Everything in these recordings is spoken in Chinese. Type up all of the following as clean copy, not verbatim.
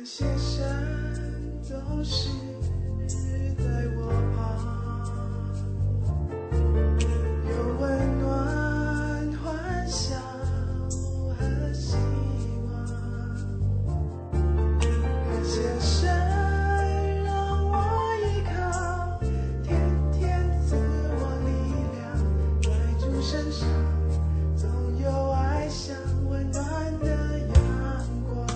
谢神总是在我旁，有温暖、欢笑和希望。感谢神让我依靠，天天赐我力量，在主身上总有爱像温暖的阳光。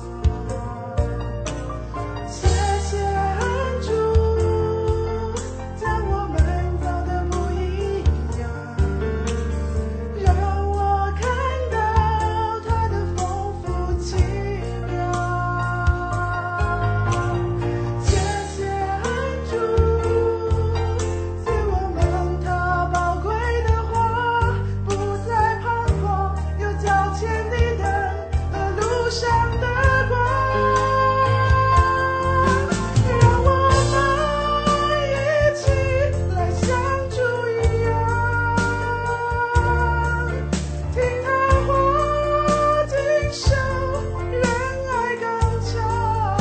谢谢恩主，将我们造得不一样，让我看到他的丰富奇妙。谢谢恩主，赐我们他宝贵的话，不再彷徨，有脚前的灯和路上的光。让我们一起来像主一样，听他话，谨守，仁爱刚强。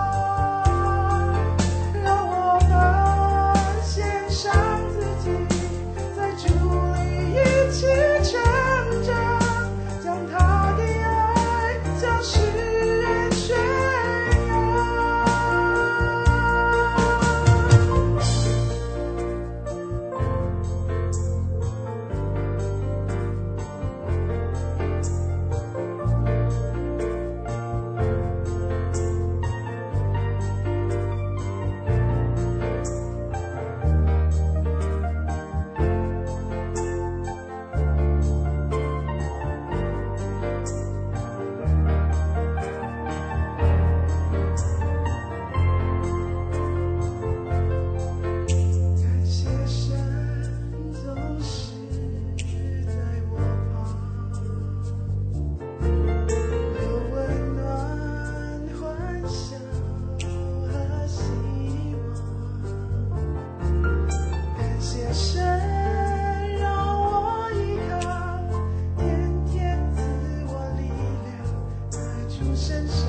让我们献上自己，在主里一起成长，将他的爱向世人宣扬。感谢神总是在我旁，有温暖、欢笑和希望。感谢神让我依靠，天天赐我力量，在主身上